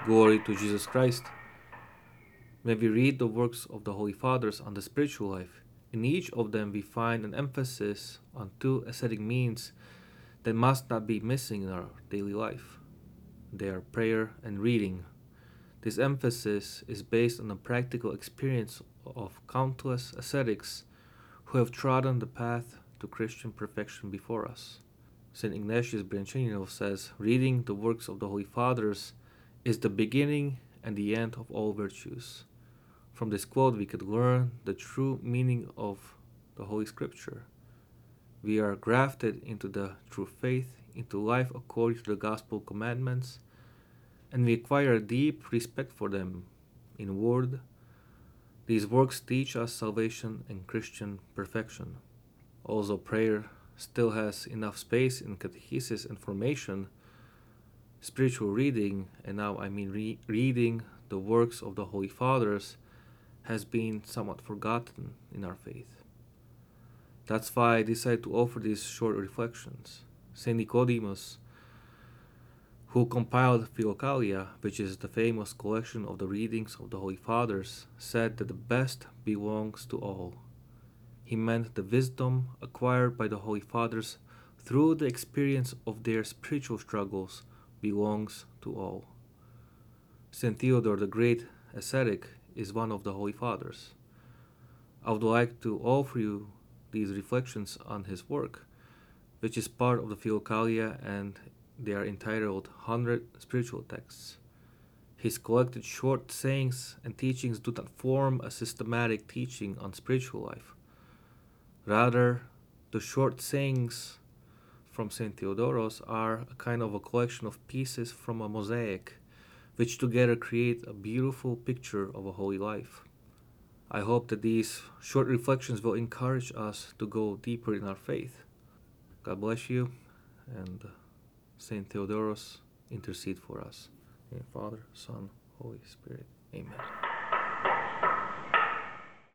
Glory to Jesus Christ. When we read the works of the Holy Fathers on the spiritual life, in each of them we find an emphasis on two ascetic means that must not be missing in our daily life. They are prayer and reading. This emphasis is based on the practical experience of countless ascetics who have trodden the path to Christian perfection before us. St. Ignatius Brianchaninov says, reading the works of the Holy Fathers is the beginning and the end of all virtues. From this quote, we could learn the true meaning of the Holy Scripture. We are grafted into the true faith, into life according to the gospel commandments, and we acquire a deep respect for them in word. These works teach us salvation and Christian perfection. Also, prayer still has enough space in catechesis and formation. Spiritual reading, and now I mean reading the works of the Holy Fathers, has been somewhat forgotten in our faith. That's why I decided to offer these short reflections. St. Nicodemus, who compiled Philokalia, which is the famous collection of the readings of the Holy Fathers, said that the best belongs to all. He meant the wisdom acquired by the Holy Fathers through the experience of their spiritual struggles belongs to all. St. Theodore the Great ascetic is one of the Holy Fathers. I would like to offer you these reflections on his work, which is part of the Philokalia, and they are entitled 100 Spiritual Texts. His collected short sayings and teachings do not form a systematic teaching on spiritual life. Rather, the short sayings from St. Theodoros are a kind of a collection of pieces from a mosaic, which together create a beautiful picture of a holy life. I hope that these short reflections will encourage us to go deeper in our faith. God bless you, and St. Theodoros intercede for us. In Father, Son, Holy Spirit. Amen.